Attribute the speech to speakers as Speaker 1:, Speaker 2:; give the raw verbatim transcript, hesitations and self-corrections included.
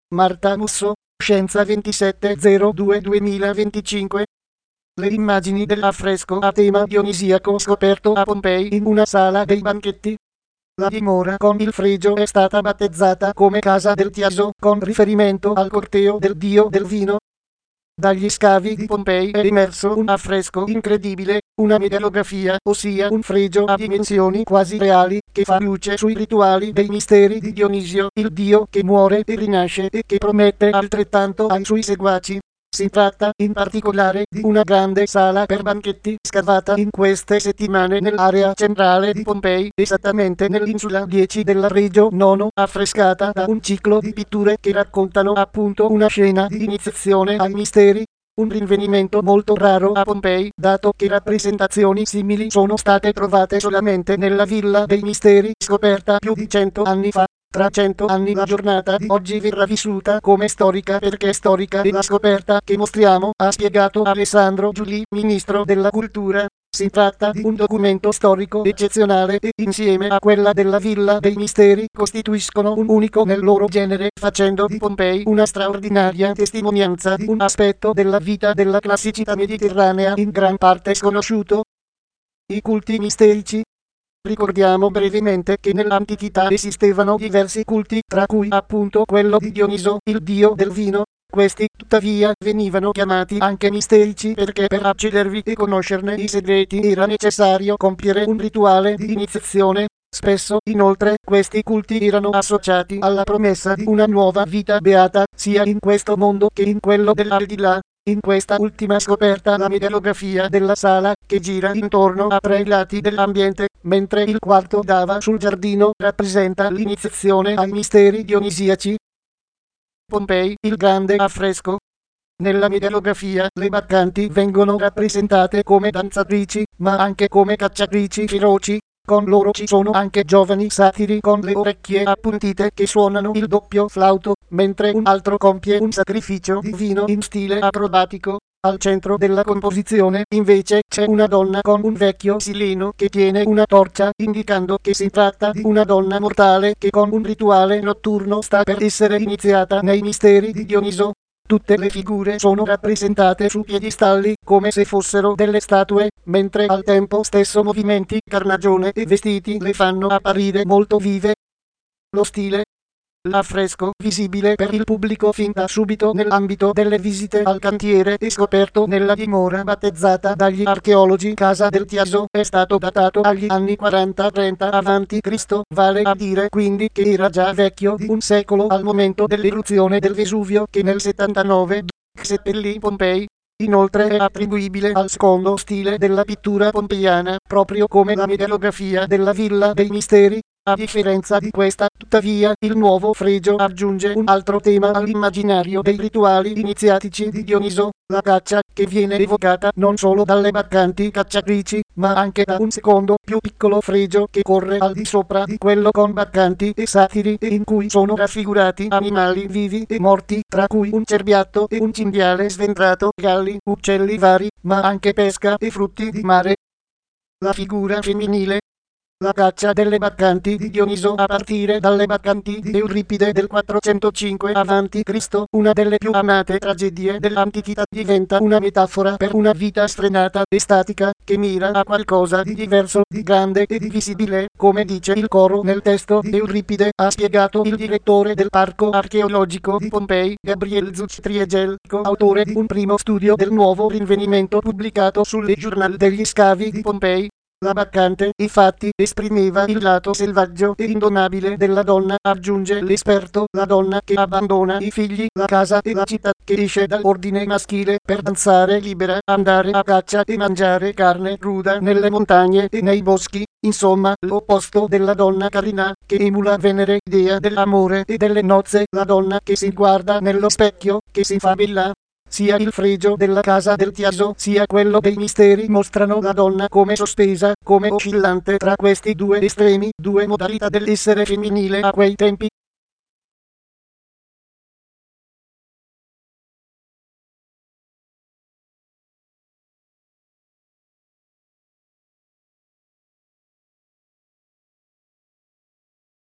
Speaker 1: Marta Musso, Scienza ventisette zero due duemilaventicinque. Le immagini dell'affresco a tema dionisiaco scoperto a Pompei in una sala dei banchetti. La dimora con il fregio è stata battezzata come Casa del Tiaso con riferimento al corteo del dio del vino. Dagli scavi di Pompei è emerso un affresco incredibile, una megalografia, ossia un fregio a dimensioni quasi reali, che fa luce sui rituali dei misteri di Dionisio, il dio che muore e rinasce e che promette altrettanto ai suoi seguaci. Si tratta, in particolare, di una grande sala per banchetti scavata in queste settimane nell'area centrale di Pompei, esattamente nell'insula dieci della Regio nono, affrescata da un ciclo di pitture che raccontano appunto una scena di iniziazione ai misteri. Un rinvenimento molto raro a Pompei, dato che rappresentazioni simili sono state trovate solamente nella Villa dei Misteri, scoperta più di cento anni fa. Tra cento anni la giornata di oggi verrà vissuta come storica perché storica è la scoperta che mostriamo, ha spiegato Alessandro Giuli, ministro della cultura. Si tratta di un documento storico eccezionale e, insieme a quella della Villa dei Misteri, costituiscono un unico nel loro genere, facendo di Pompei una straordinaria testimonianza di un aspetto della vita della classicità mediterranea in gran parte sconosciuto: i culti misterici. Ricordiamo brevemente che nell'antichità esistevano diversi culti, tra cui appunto quello di Dioniso, il dio del vino. Questi, tuttavia, venivano chiamati anche misterici perché per accedervi e conoscerne i segreti era necessario compiere un rituale di iniziazione. Spesso, inoltre, questi culti erano associati alla promessa di una nuova vita beata, sia in questo mondo che in quello dell'aldilà. In questa ultima scoperta la megalografia della sala, che gira intorno a tre lati dell'ambiente, mentre il quarto dava sul giardino, rappresenta l'iniziazione ai misteri dionisiaci. Pompei, il grande affresco. Nella megalografia le baccanti vengono rappresentate come danzatrici, ma anche come cacciatrici feroci. Con loro ci sono anche giovani satiri con le orecchie appuntite che suonano il doppio flauto, mentre un altro compie un sacrificio di vino in stile acrobatico. Al centro della composizione, invece, c'è una donna con un vecchio sileno che tiene una torcia, indicando che si tratta di una donna mortale che con un rituale notturno sta per essere iniziata nei misteri di Dioniso. Tutte le figure sono rappresentate su piedistalli, come se fossero delle statue, mentre al tempo stesso movimenti, carnagione e vestiti le fanno apparire molto vive. Lo stile. L'affresco, visibile per il pubblico fin da subito nell'ambito delle visite al cantiere e scoperto nella dimora battezzata dagli archeologi Casa del Tiaso, è stato datato agli anni quaranta trenta avanti Cristo, vale a dire quindi che era già vecchio di un secolo al momento dell'eruzione del Vesuvio che nel settantanove seppellì Pompei. Inoltre è attribuibile al secondo stile della pittura pompeiana, proprio come la megalografia della Villa dei Misteri. A differenza di questa, tuttavia, il nuovo fregio aggiunge un altro tema all'immaginario dei rituali iniziatici di Dioniso, la caccia, che viene evocata non solo dalle baccanti cacciatrici, ma anche da un secondo, più piccolo fregio che corre al di sopra di quello con baccanti e satiri e in cui sono raffigurati animali vivi e morti, tra cui un cerbiatto e un cinghiale sventrato, galli, uccelli vari, ma anche pesca e frutti di mare. La figura femminile. La caccia delle baccanti di Dioniso a partire dalle baccanti di Euripide del quattrocentocinque avanti Cristo, una delle più amate tragedie dell'antichità, diventa una metafora per una vita sfrenata e statica, che mira a qualcosa di diverso, di grande e di visibile, come dice il coro nel testo di Euripide, ha spiegato il direttore del Parco Archeologico di Pompei, Gabriel Zuchtriegel, coautore di un primo studio del nuovo rinvenimento pubblicato sul Journal degli Scavi di Pompei. La baccante, infatti, esprimeva il lato selvaggio e indomabile della donna, aggiunge l'esperto, la donna che abbandona i figli, la casa e la città, che esce dall'ordine maschile per danzare libera, andare a caccia e mangiare carne cruda nelle montagne e nei boschi, insomma, l'opposto della donna carina, che emula Venere, dea dell'amore e delle nozze, la donna che si guarda nello specchio, che si fa bella. Sia il fregio della Casa del Tiaso sia quello dei misteri mostrano la donna come sospesa, come oscillante tra questi due estremi, due modalità dell'essere femminile a quei tempi.